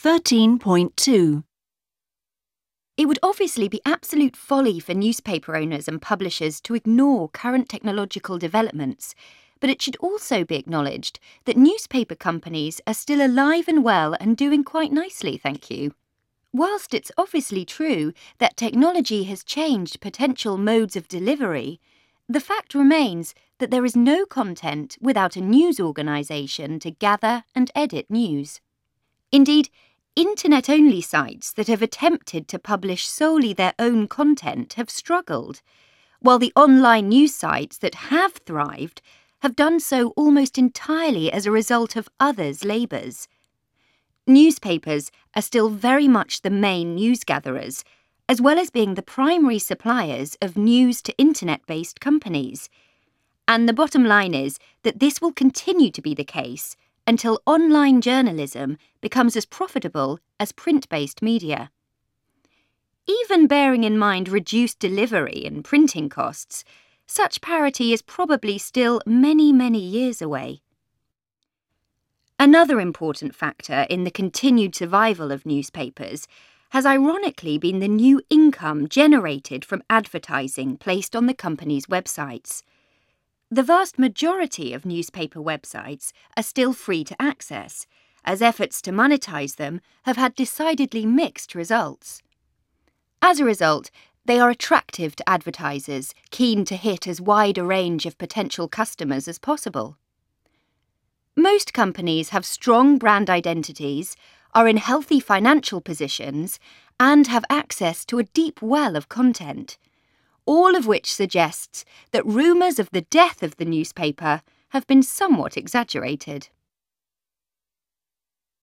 13.2. It would obviously be absolute folly for newspaper owners and publishers to ignore current technological developments, but it should also be acknowledged that newspaper companies are still alive and well and doing quite nicely, thank you. Whilst it's obviously true that technology has changed potential modes of delivery, the fact remains that there is no content without a news organisation to gather and edit news. Indeed, internet-only sites that have attempted to publish solely their own content have struggled, while the online news sites that have thrived have done so almost entirely as a result of others' labours. Newspapers are still very much the main news gatherers, as well as being the primary suppliers of news to internet-based companies. And the bottom line is that this will continue to be the case until online journalism becomes as profitable as print-based media. Even bearing in mind reduced delivery and printing costs, such parity is probably still many, many years away. Another important factor in the continued survival of newspapers has ironically been the new income generated from advertising placed on the company's websites. The vast majority of newspaper websites are still free to access, as efforts to monetize them have had decidedly mixed results. As a result, they are attractive to advertisers keen to hit as wide a range of potential customers as possible. Most companies have strong brand identities, are in healthy financial positions, and have access to a deep well of content, all of which suggests that rumours of the death of the newspaper have been somewhat exaggerated.